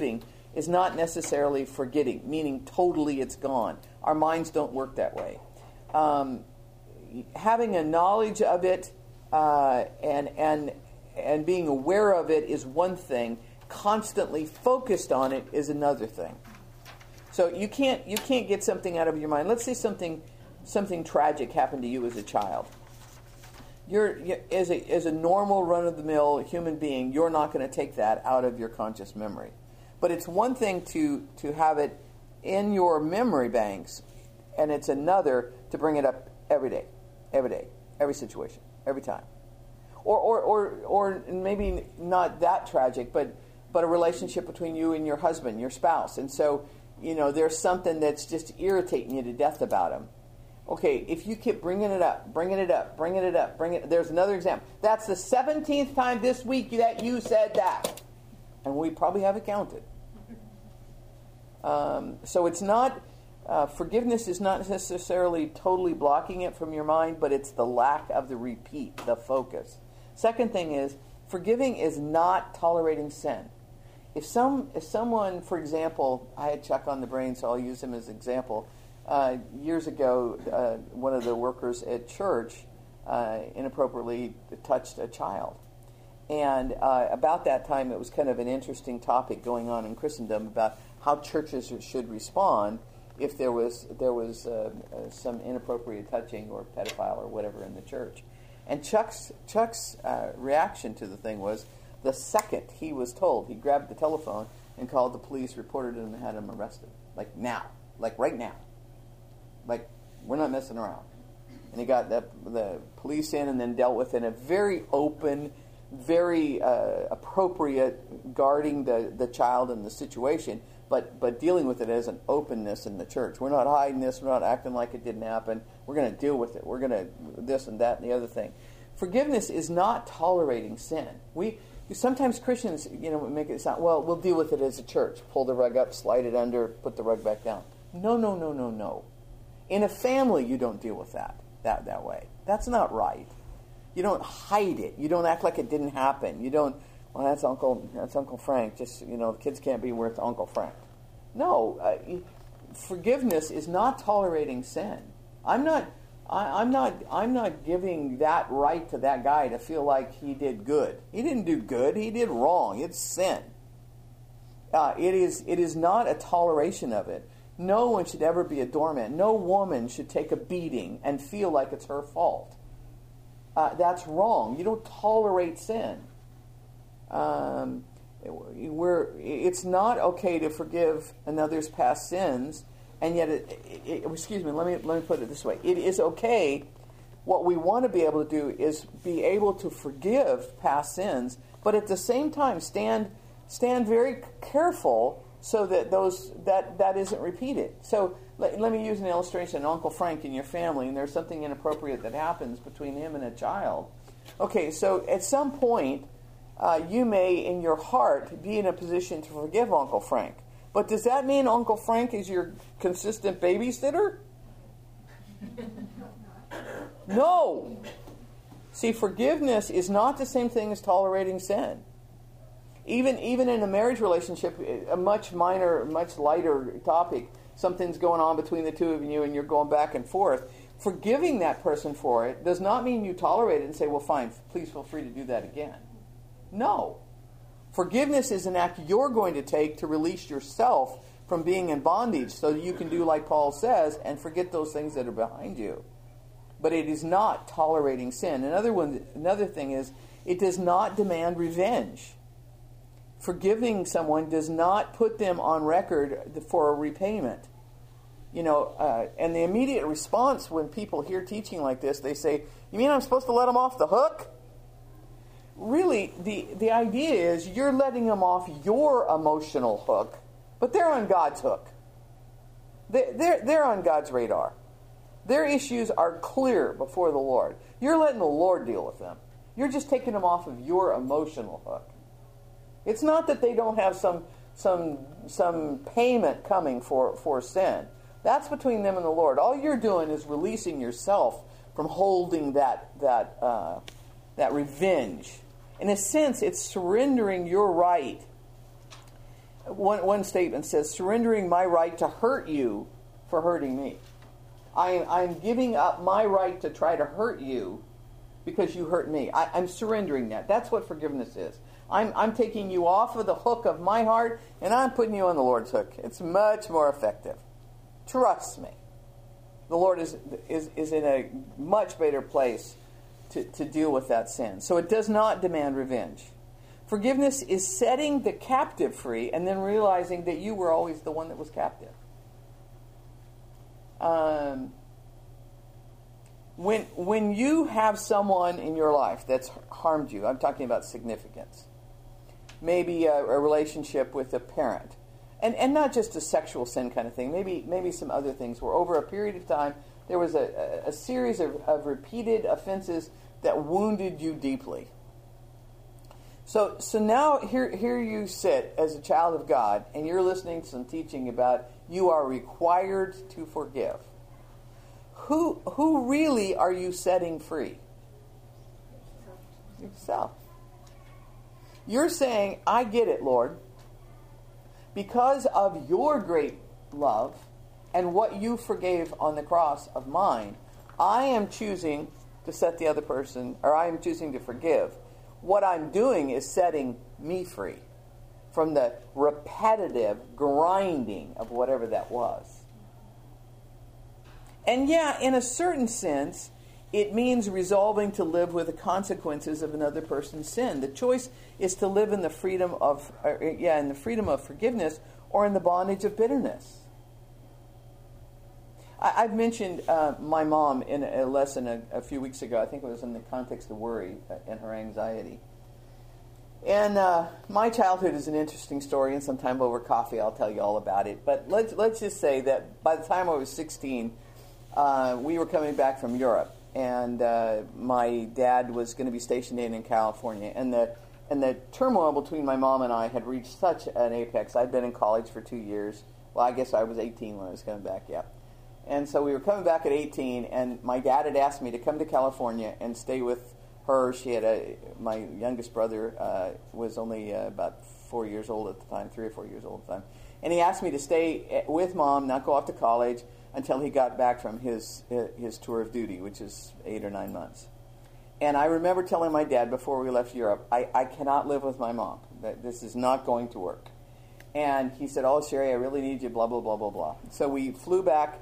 A: forgetting, meaning totally it's gone. Our minds don't work that way. Having a knowledge of it and being aware of it is one thing. Constantly focused on it is another thing. So you can't get something out of your mind. Let's say something tragic happened to you as a child. As a normal run-of-the-mill human being, you're not going to take that out of your conscious memory. But it's one thing to have it in your memory banks, and it's another to bring it up every day, every situation, every time. Or maybe not that tragic, but a relationship between you and your husband, your spouse. And so, there's something that's just irritating you to death about him. Okay, if you keep bringing it up, there's another example. That's the 17th time this week that you said that. And we probably have it counted. So it's not, forgiveness is not necessarily totally blocking it from your mind, but it's the lack of the repeat, the focus. Second thing is, forgiving is not tolerating sin. If someone, for example, I had Chuck on the brain, so I'll use him as an example. Years ago, one of the workers at church inappropriately touched a child. And about that time, it was kind of an interesting topic going on in Christendom about how churches should respond if there was some inappropriate touching or pedophile or whatever in the church. And Chuck's reaction to the thing was, the second he was told, he grabbed the telephone and called the police, reported him, and had him arrested. Like now. Like right now. Like, we're not messing around. And he got the police in and then dealt with it in a very open, very appropriate, guarding the child and the situation, but dealing with it as an openness in the church. We're not hiding this. We're not acting like it didn't happen. We're going to deal with it. We're going to this and that and the other thing. Forgiveness is not tolerating sin. Sometimes Christians, make it sound, well, we'll deal with it as a church. Pull the rug up, slide it under, put the rug back down. No. In a family, you don't deal with that way. That's not right. You don't hide it. You don't act like it didn't happen. You don't, well, that's Uncle Frank. Just, the kids can't be with Uncle Frank. No, forgiveness is not tolerating sin. I'm not giving that right to that guy to feel like he did good. He didn't do good. He did wrong. It's sin. It is not a toleration of it. No one should ever be a doormat. No woman should take a beating and feel like it's her fault. That's wrong. You don't tolerate sin. It's not okay to forgive another's past sins, and yet, excuse me, let me put it this way. It is okay. What we want to be able to do is be able to forgive past sins, but at the same time stand very careful so that that isn't repeated. So let me use an illustration. Uncle Frank in your family, and there's something inappropriate that happens between him and a child. Okay, so at some point, you may, in your heart, be in a position to forgive Uncle Frank. But does that mean Uncle Frank is your consistent babysitter? No. See, forgiveness is not the same thing as tolerating sin. Even in a marriage relationship, a much minor, much lighter topic, something's going on between the two of you and you're going back and forth. Forgiving that person for it does not mean you tolerate it and say, well, fine, please feel free to do that again. No. Forgiveness is an act you're going to take to release yourself from being in bondage so that you can do like Paul says and forget those things that are behind you. But it is not tolerating sin. Another thing is, it does not demand revenge. Forgiving someone does not put them on record for a repayment. And the immediate response when people hear teaching like this, they say, you mean I'm supposed to let them off the hook? Really, the idea is you're letting them off your emotional hook, but they're on God's hook. They're on God's radar. Their issues are clear before the Lord. You're letting the Lord deal with them. You're just taking them off of your emotional hook. It's not that they don't have some some payment coming for sin. That's between them and the Lord. All you're doing is releasing yourself from holding that revenge. In a sense, it's surrendering your right. One statement says, surrendering my right to hurt you for hurting me. I'm giving up my right to try to hurt you because you hurt me. I'm surrendering that. That's what forgiveness is. I'm taking you off of the hook of my heart, and I'm putting you on the Lord's hook. It's much more effective. Trust me. The Lord is in a much better place to deal with that sin. So it does not demand revenge. Forgiveness is setting the captive free and then realizing that you were always the one that was captive. When you have someone in your life that's harmed you, I'm talking about significance. Maybe a relationship with a parent. And not just a sexual sin kind of thing. Maybe some other things where over a period of time there was a series of repeated offenses that wounded you deeply. So now here you sit as a child of God, and you're listening to some teaching about you are required to forgive. Who really are you setting free? Yourself. You're saying, I get it, Lord. Because of your great love and what you forgave on the cross of mine, I am choosing to set the other person, or I am choosing to forgive. What I'm doing is setting me free from the repetitive grinding of whatever that was. And yeah, in a certain sense, it means resolving to live with the consequences of another person's sin. The choice is to live in the freedom of, forgiveness, or in the bondage of bitterness. I've mentioned my mom in a lesson a few weeks ago. I think it was in the context of worry and her anxiety. And my childhood is an interesting story, and sometime over coffee I'll tell you all about it. But let's just say that by the time I was 16, we were coming back from Europe. And my dad was going to be stationed in California. And the turmoil between my mom and I had reached such an apex. I'd been in college for 2 years. Well, I guess I was 18 when I was coming back, yeah. And so we were coming back at 18, and my dad had asked me to come to California and stay with her. She had my youngest brother was only about 4 years old at the time, 3 or 4 years old at the time. And he asked me to stay with Mom, not go off to college, until he got back from his tour of duty, which is 8 or 9 months. And I remember telling my dad before we left Europe, I cannot live with my mom. This is not going to work. And he said, oh, Sherry, I really need you, blah, blah, blah, blah, blah. So we flew back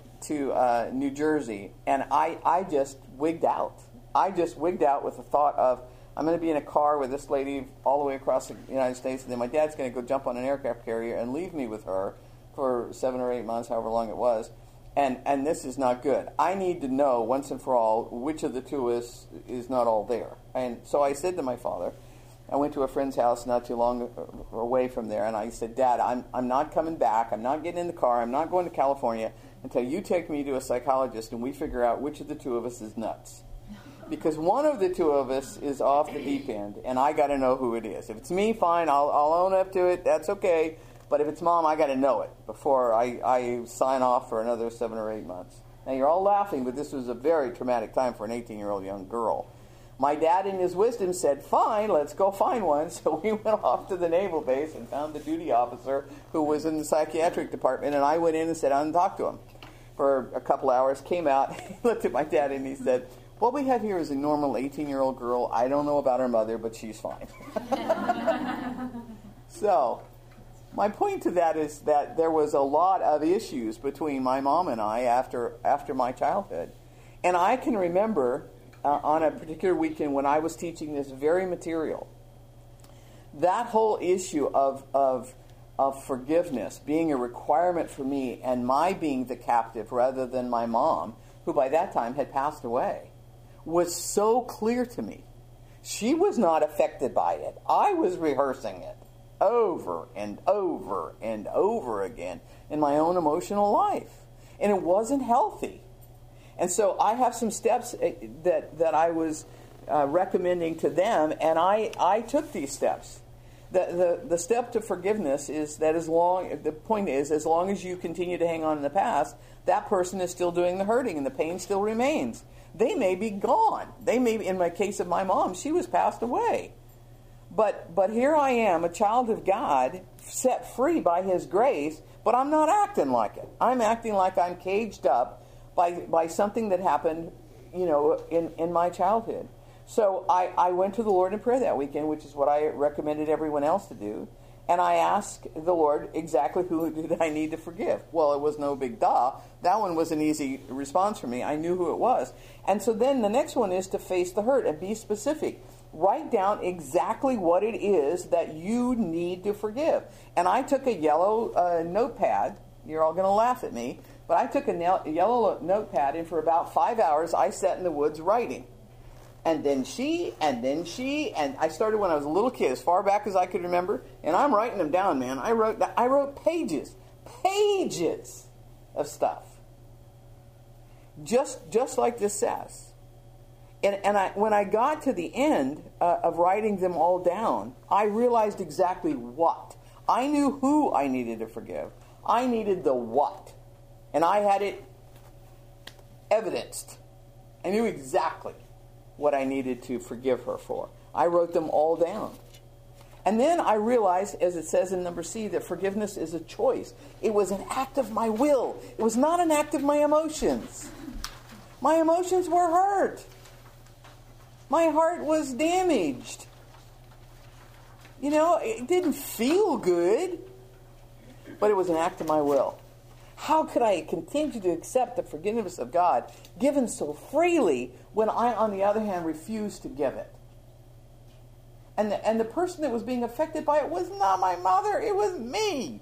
A: to New Jersey, and I just wigged out. I just wigged out with the thought of, I'm going to be in a car with this lady all the way across the United States, and then my dad's going to go jump on an aircraft carrier and leave me with her for 7 or 8 months, however long it was. And this is not good. I need to know once and for all which of the two is not all there. And so I said to my father, I went to a friend's house not too long away from there, and I said, Dad, I'm not coming back. I'm not getting in the car. I'm not going to California until you take me to a psychologist and we figure out which of the two of us is nuts. Because one of the two of us is off the deep end, and I got to know who it is. If it's me, fine, I'll own up to it. That's okay. But if it's Mom, I got to know it before I sign off for another 7 or 8 months. Now, you're all laughing, but this was a very traumatic time for an 18-year-old young girl. My dad, in his wisdom, said, fine, let's go find one. So we went off to the naval base and found the duty officer who was in the psychiatric department, and I went in and sat down and talked to him for a couple hours, came out, he looked at my dad, and he said, what we have here is a normal 18-year-old girl. I don't know about her mother, but she's fine. So my point to that is that there was a lot of issues between my mom and I after my childhood. And I can remember on a particular weekend when I was teaching this very material, that whole issue of forgiveness being a requirement for me and my being the captive rather than my mom, who by that time had passed away, was so clear to me. She was not affected by it. I was rehearsing it over and over and over again in my own emotional life. And it wasn't healthy. And so I have some steps that I was recommending to them, and I took these steps. The step to forgiveness is that as long as you continue to hang on in the past, that person is still doing the hurting and the pain still remains. They may be gone. They may be, in my case of my mom, she was passed away. But here I am, a child of God, set free by His grace, but I'm not acting like it. I'm acting like I'm caged up by something that happened, in my childhood. So I went to the Lord in prayer that weekend, which is what I recommended everyone else to do. And I asked the Lord exactly who did I need to forgive. Well, it was no big duh. That one was an easy response for me. I knew who it was. And so then the next one is to face the hurt and be specific. Write down exactly what it is that you need to forgive. And I took a yellow notepad. You're all going to laugh at me. But I took a yellow notepad, and for about 5 hours I sat in the woods writing. And then she, and I started when I was a little kid, as far back as I could remember, and I'm writing them down, man. I wrote pages of stuff, just like this says. And when I got to the end of writing them all down, I realized exactly what. I knew who I needed to forgive. I needed the what, and I had it evidenced. I knew exactly what I needed to forgive her for. I wrote them all down. And then I realized, as it says in number C, that forgiveness is a choice. It was an act of my will. It was not an act of my emotions. My emotions were hurt. My heart was damaged. It didn't feel good, but it was an act of my will. How could I continue to accept the forgiveness of God given so freely when I, on the other hand, refused to give it? And the person that was being affected by it was not my mother, it was me.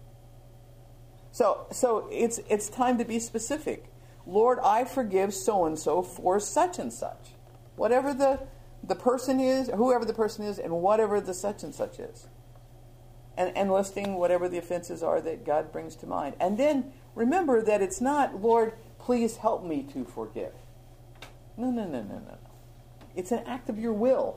A: So it's time to be specific. Lord, I forgive so-and-so for such and such. Whatever the person is, whoever the person is, and whatever the such and such is. And listing whatever the offenses are that God brings to mind. And then remember that it's not, Lord, please help me to forgive. No. It's an act of your will.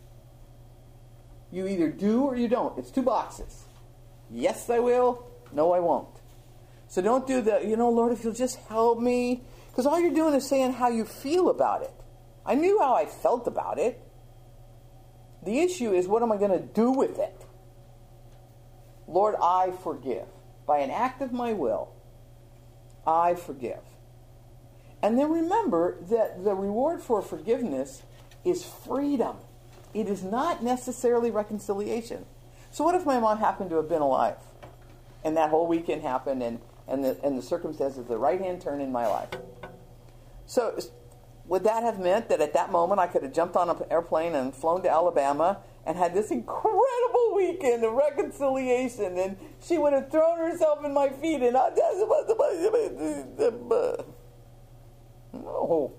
A: You either do or you don't. It's 2 boxes. Yes, I will. No, I won't. So don't do the, Lord, if you'll just help me. Because all you're doing is saying how you feel about it. I knew how I felt about it. The issue is, what am I going to do with it? Lord, I forgive. By an act of my will, I forgive. And then remember that the reward for forgiveness is freedom. It is not necessarily reconciliation. So what if my mom happened to have been alive? And that whole weekend happened, and the circumstances, the right-hand turn in my life. So would that have meant that at that moment I could have jumped on an airplane and flown to Alabama and had this incredible weekend of reconciliation, and she would have thrown herself in my feet and no.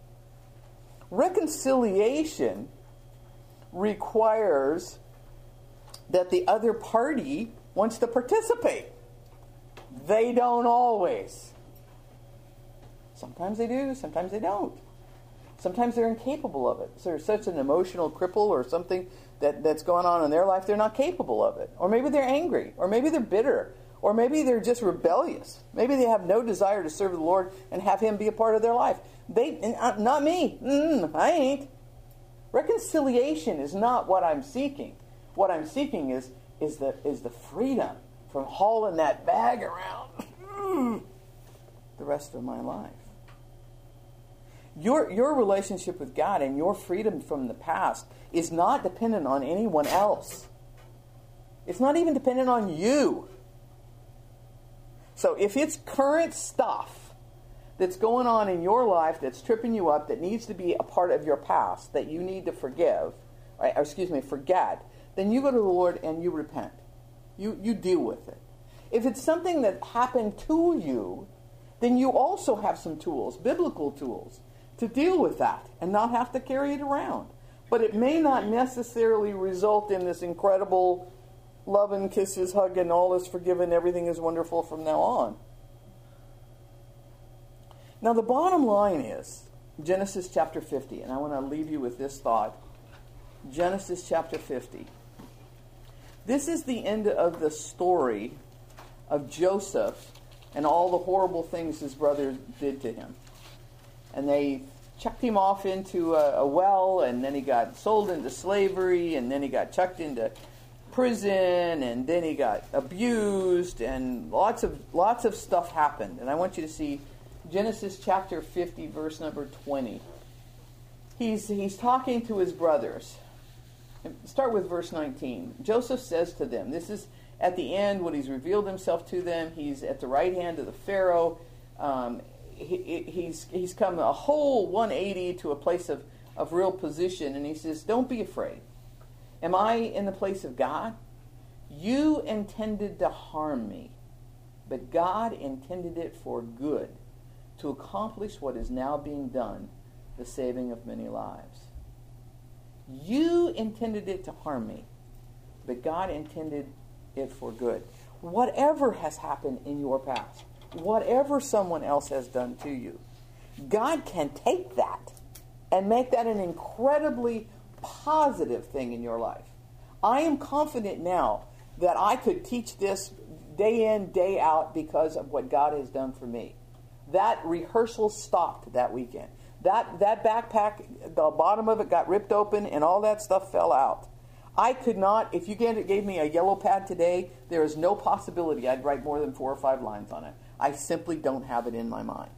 A: Reconciliation requires that the other party wants to participate. They don't always. Sometimes they do, sometimes they don't. Sometimes they're incapable of it. So there's such an emotional cripple or something that's going on in their life, they're not capable of it. Or maybe they're angry. Or maybe they're bitter. Or maybe they're just rebellious. Maybe they have no desire to serve the Lord and have Him be a part of their life. Not me. I ain't. Reconciliation is not what I'm seeking. What I'm seeking is the freedom from hauling that bag around the rest of my life. Your relationship with God and your freedom from the past is not dependent on anyone else. It's not even dependent on you. So if it's current stuff that's going on in your life that's tripping you up, that needs to be a part of your past, that you need to forget, then you go to the Lord and you repent. You deal with it. If it's something that happened to you, then you also have some tools, biblical tools, to deal with that and not have to carry it around. But it may not necessarily result in this incredible love and kisses, hug, and all is forgiven, everything is wonderful from now on. Now the bottom line is Genesis chapter 50, and I want to leave you with this thought. Genesis chapter 50. This is the end of the story of Joseph and all the horrible things his brothers did to him. And they chucked him off into a well, and then he got sold into slavery, and then he got chucked into prison, and then he got abused, and lots of stuff happened. And I want you to see Genesis chapter 50, verse number 20. He's talking to his brothers. Start with verse 19. Joseph says to them, this is at the end when he's revealed himself to them. He's at the right hand of the Pharaoh. He's come a whole 180 to a place of real position. And he says, don't be afraid. Am I in the place of God? You intended to harm me, but God intended it for good, to accomplish what is now being done, the saving of many lives. You intended it to harm me, but God intended it for good. Whatever has happened in your past, whatever someone else has done to you, God can take that and make that an incredibly positive thing in your life. I am confident now that I could teach this day in, day out because of what God has done for me. That rehearsal stopped that weekend. That backpack, the bottom of it got ripped open and all that stuff fell out. I could not, if you gave me a yellow pad today, there is no possibility I'd write more than 4 or 5 lines on it. I simply don't have it in my mind.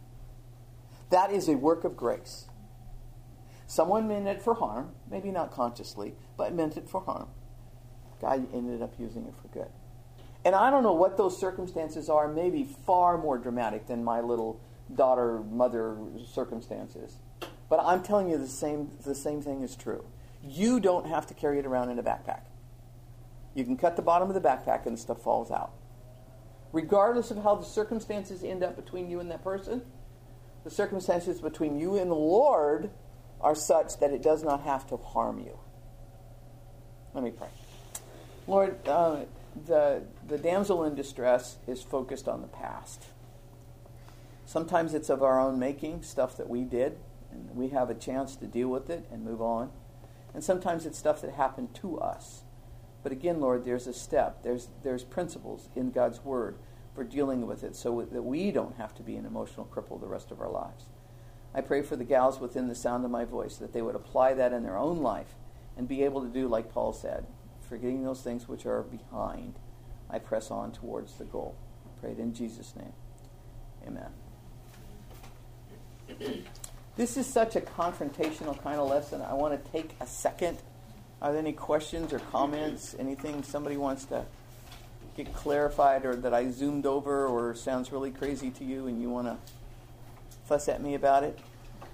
A: That is a work of grace. Someone meant it for harm, maybe not consciously, but meant it for harm. God ended up using it for good. And I don't know what those circumstances are, maybe far more dramatic than my little daughter-mother circumstances. But I'm telling you the same thing is true. You don't have to carry it around in a backpack. You can cut the bottom of the backpack and the stuff falls out. Regardless of how the circumstances end up between you and that person, the circumstances between you and the Lord are such that it does not have to harm you. Let me pray. Lord, the damsel in distress is focused on the past. Sometimes it's of our own making, stuff that we did, and we have a chance to deal with it and move on. And sometimes it's stuff that happened to us. But again, Lord, there's a step. There's principles in God's Word for dealing with it so that we don't have to be an emotional cripple the rest of our lives. I pray for the gals within the sound of my voice that they would apply that in their own life and be able to do like Paul said, forgetting those things which are behind, I press on towards the goal. I pray it in Jesus' name. Amen. This is such a confrontational kind of lesson. I want to take a second. Are there any questions or comments? Anything somebody wants to get clarified or that I zoomed over or sounds really crazy to you and you want to fuss at me about it?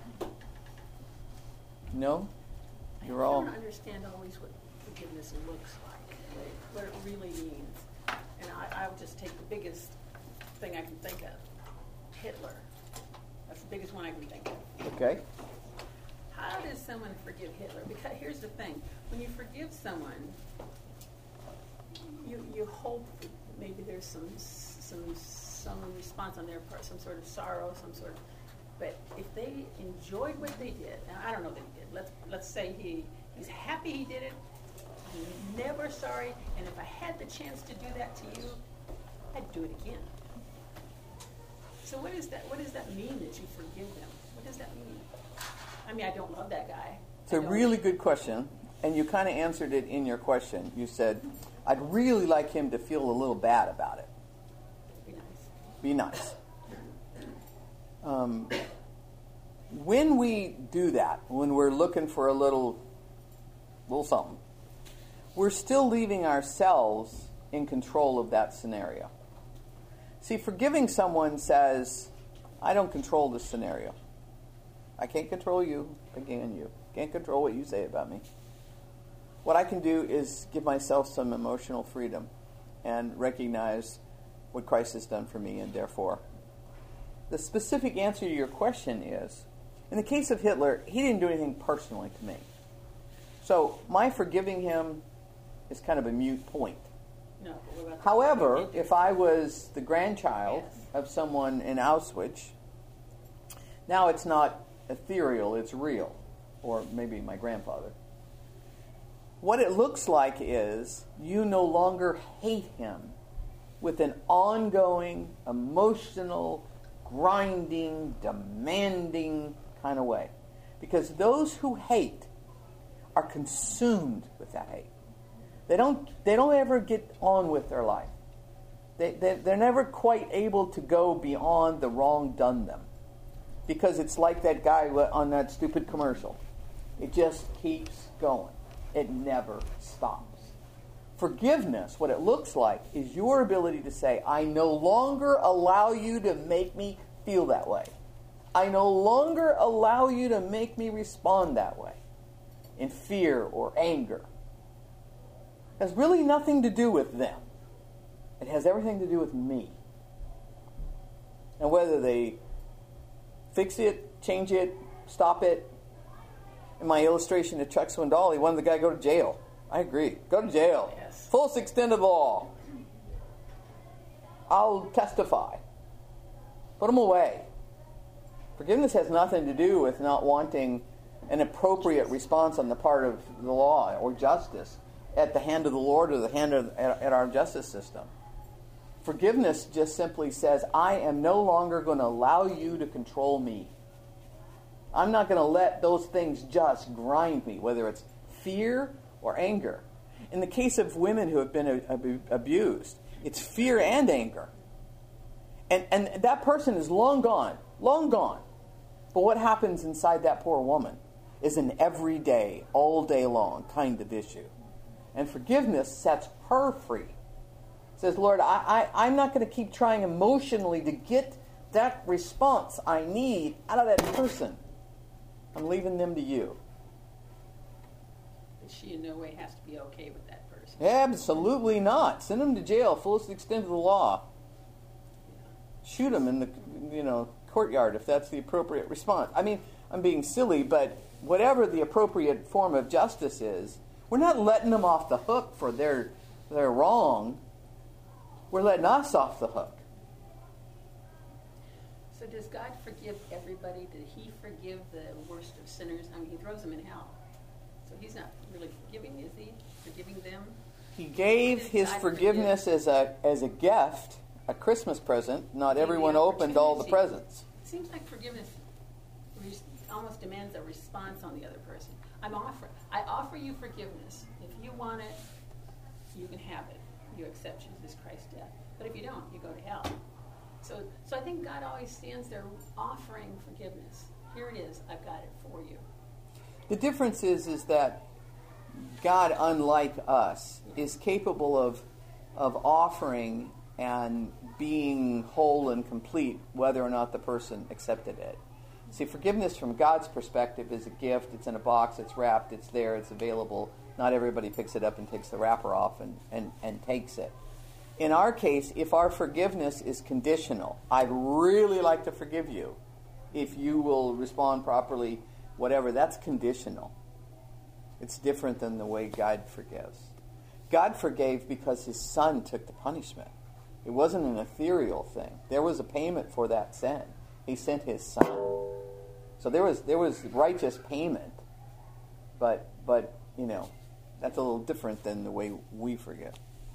A: No? You're all...
B: I don't understand always what forgiveness looks like, what it really means. And I'll just take the biggest thing I can think of, Hitler. That's the biggest one I can think of.
A: Okay.
B: How does someone forgive Hitler? Because here's the thing. When you forgive someone, you hope that maybe there's some response on their part, some sort of sorrow, some sort of... But if they enjoyed what they did, and I don't know that he did. Let's say he's happy he did it, he's never sorry, and if I had the chance to do that to you, I'd do it again. So what does that mean that you forgive them? What does that mean? I mean, I don't love that guy.
A: It's a really good question, and you kind of answered it in your question. You said, I'd really like him to feel a little bad about it. Be nice. When we do that, when we're looking for a little something, we're still leaving ourselves in control of that scenario. See, forgiving someone says, I don't control this scenario. I can't control you, again you. Can't control what you say about me. What I can do is give myself some emotional freedom and recognize what Christ has done for me, and therefore. The specific answer to your question is, in the case of Hitler, he didn't do anything personally to me. So my forgiving him is kind of a moot point.
B: No, but what about
A: However, if I was the grandchild of someone in Auschwitz, now it's not ethereal, it's real. Or maybe my grandfather. What it looks like is you no longer hate him with an ongoing, emotional, grinding, demanding kind of way. Because those who hate are consumed with that hate. They don't ever get on with their life. They're never quite able to go beyond the wrong done them. Because it's like that guy on that stupid commercial. It just keeps going. It never stops. Forgiveness, what it looks like, is your ability to say, I no longer allow you to make me feel that way. I no longer allow you to make me respond that way in fear or anger. It has really nothing to do with them. It has everything to do with me. And whether they fix it, change it, stop it. In my illustration of Chuck Swindoll, he wanted the guy to go to jail. I agree. Go to jail.
B: Yes.
A: Fullest extent of the law. I'll testify. Put him away. Forgiveness has nothing to do with not wanting an appropriate response on the part of the law or justice at the hand of the Lord or the hand of at our justice system. Forgiveness just simply says, I am no longer going to allow you to control me. I'm not going to let those things just grind me, whether it's fear or anger. In the case of women who have been abused, it's fear and anger. And that person is long gone. But what happens inside that poor woman is an everyday, all day long kind of issue. And forgiveness sets her free. It says, Lord, I'm not going to keep trying emotionally to get that response I need out of that person. I'm leaving them to you.
B: But she in no way has to be okay with that person.
A: Absolutely not. Send them to jail, fullest extent of the law.
B: Yeah.
A: Shoot them in the courtyard if that's the appropriate response. I mean, I'm being silly, but whatever the appropriate form of justice is, we're not letting them off the hook for their wrong. We're letting us off the hook.
B: So does God forgive everybody? Did he forgive the worst of sinners? I mean, he throws them in hell. So he's not really forgiving, is he? Forgiving them?
A: He gave his forgiveness as a gift, a Christmas present. Not everyone opened all the presents.
B: It seems like forgiveness almost demands a response on the other person. I offer you forgiveness. If you want it, you can have it. You accept Jesus Christ's death. But if you don't, you go to hell. So I think God always stands there offering forgiveness. Here it is. I've got it for you.
A: The difference is that God, unlike us, is capable of offering and being whole and complete whether or not the person accepted it. See, forgiveness from God's perspective is a gift. It's in a box. It's wrapped. It's there. It's available. Not everybody picks it up and takes the wrapper off and takes it. In our case, if our forgiveness is conditional, I'd really like to forgive you if you will respond properly, whatever, that's conditional. It's different than the way God forgives. God forgave because his Son took the punishment. It wasn't an ethereal thing. There was a payment for that sin. He sent his Son. So there was righteous payment. But that's a little different than the way we forgive.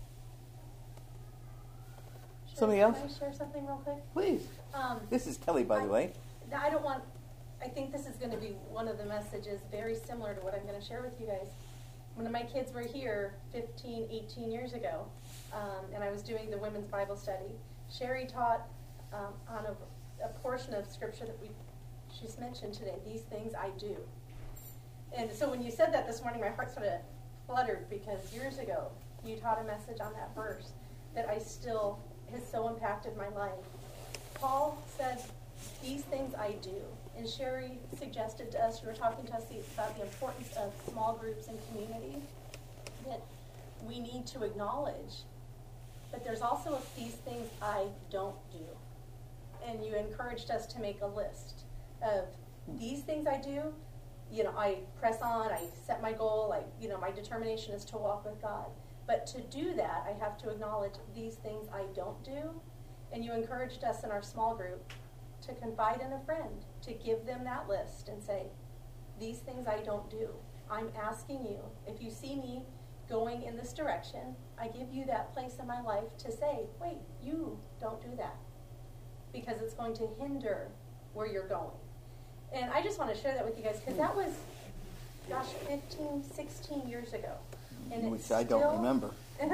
A: Somebody else?
C: Can I share something real quick?
A: Please. This is Kelly, by the way.
C: I think this is going to be one of the messages very similar to what I'm going to share with you guys. When my kids were here 15, 18 years ago, and I was doing the women's Bible study, Sherry taught on a portion of scripture that she's mentioned today, these things I do. And so when you said that this morning, my heart sort of fluttered because years ago you taught a message on that verse that has so impacted my life. Paul said, these things I do. And Sherry suggested to us, you were talking to us about the importance of small groups and community that we need to acknowledge. But there's also these things I don't do. And you encouraged us to make a list of these things I do. I press on, I set my goal, my determination is to walk with God. But to do that, I have to acknowledge these things I don't do. And you encouraged us in our small group to confide in a friend, to give them that list and say, these things I don't do. I'm asking you, if you see me going in this direction, I give you that place in my life to say, wait, you don't do that. Because it's going to hinder where you're going. And I just want to share that with you guys, because that was, 15, 16 years ago. And
A: which I don't remember.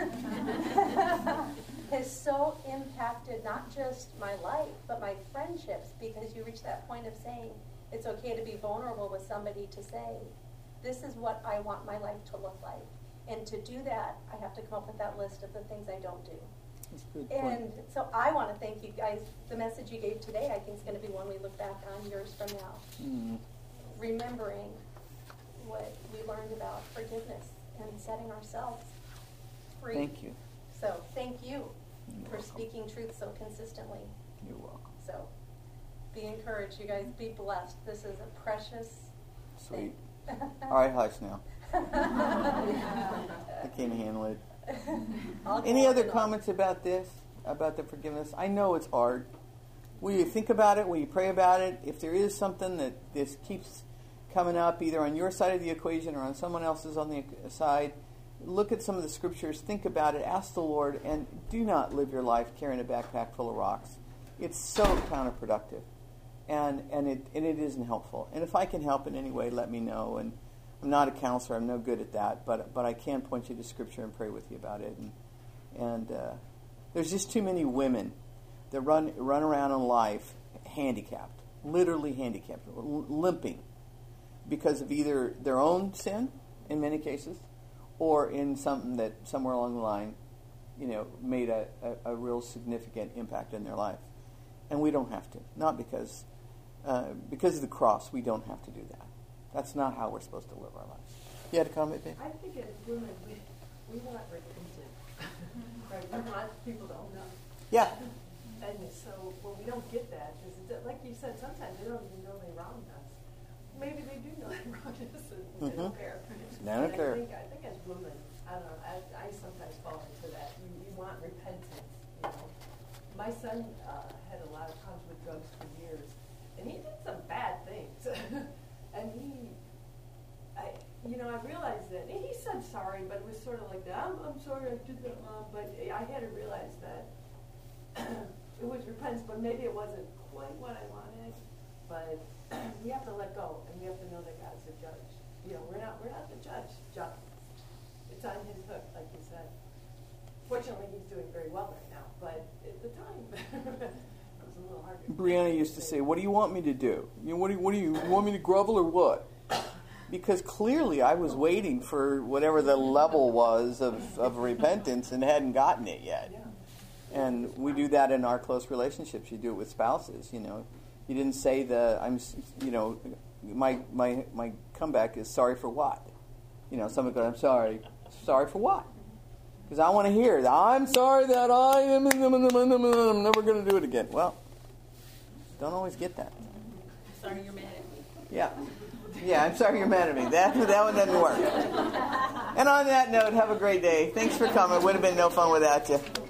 C: Has so impacted not just my life, but my friendships, because you reach that point of saying, it's okay to be vulnerable with somebody to say, this is what I want my life to look like. And to do that, I have to come up with that list of the things I don't do.
A: That's a good point.
C: And so I want to thank you guys. The message you gave today, I think, is going to be one we look back on years from now. Remembering what we learned about forgiveness and setting ourselves free.
A: Thank you.
C: So thank you
A: You're
C: for
A: welcome.
C: speaking truth so consistently.
A: You're welcome.
C: So be encouraged, you guys. Be blessed. This is a precious
A: Sweet.
C: thing.
A: All right, hush now. I can't handle it.
C: I'll go
A: Any
C: on
A: other
C: and on.
A: comments about this, about the forgiveness? I know it's hard. Will you think about it? Will you pray about it? If there is something that this keeps coming up, either on your side of the equation or on someone else's on the side, look at some of the scriptures, think about it, ask the Lord, and do not live your life carrying a backpack full of rocks. It's so counterproductive, and it isn't helpful. And if I can help in any way, let me know. And I'm not a counselor; I'm no good at that. But I can point you to scripture and pray with you about it. And there's just too many women that run around in life handicapped, literally handicapped, limping, because of either their own sin, in many cases, or in something that somewhere along the line, made a real significant impact in their life. And we don't have to. Not because of the cross, we don't have to do that. That's not how we're supposed to live our lives. You had a comment, babe?
D: I think as women, we want repentance. Right? We want people to own up.
A: Yeah.
D: And so when we don't get that, like you said, sometimes they don't even know they wronged us. Maybe they do know they wronged us and they don't care.
A: They don't care.
D: I think as women, I don't know, I sometimes fall into that. You want repentance, My son had a lot of problems with drugs for years, and he did some bad things. And I realized that, and he said sorry, but it was sort of like that, I'm sorry I did that, Mom, but I had to realize that it was repentance, but maybe it wasn't quite what I wanted, but we have to let go, and we have to know that God's the judge. We're not the judge. It's on his hook, like you said. Fortunately, he's doing very well right now, but at the time, it was a little hard.
A: Brianna used to say, what do you want me to do? What do you want me to grovel or what? Because clearly I was waiting for whatever the level was of repentance and hadn't gotten it yet. And we do that in our close relationships. You do it with spouses, You didn't say my comeback is sorry for what? Someone goes, I'm sorry. Sorry for what? Because I want to hear that. I'm sorry that I'm never going to do it again. Well, don't always get that.
B: Sorry you're mad at me.
A: Yeah, I'm sorry you're mad at me. That one doesn't work. And on that note, have a great day. Thanks for coming. Would have been no fun without you.